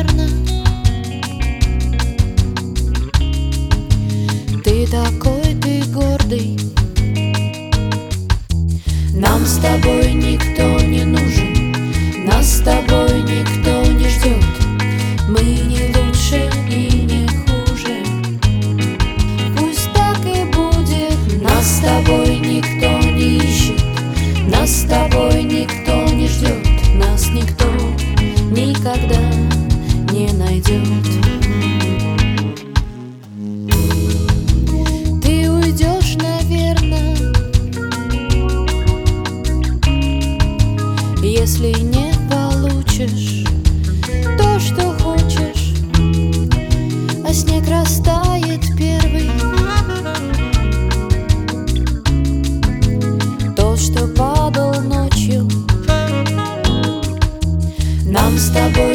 наверно. Ты такой, ты гордый. Нам с тобой никто не нужен, нас с тобой никто не ждет. Мы не лучше и не хуже. Пусть так и будет. Нас с тобой никто не ищет, нас с тобой никто не ждет, нас никто никогда не найдет. Ты уйдешь, наверно, если не получишь то, что хочешь, а снег растает первый, тот, что падал ночью. Нам с тобой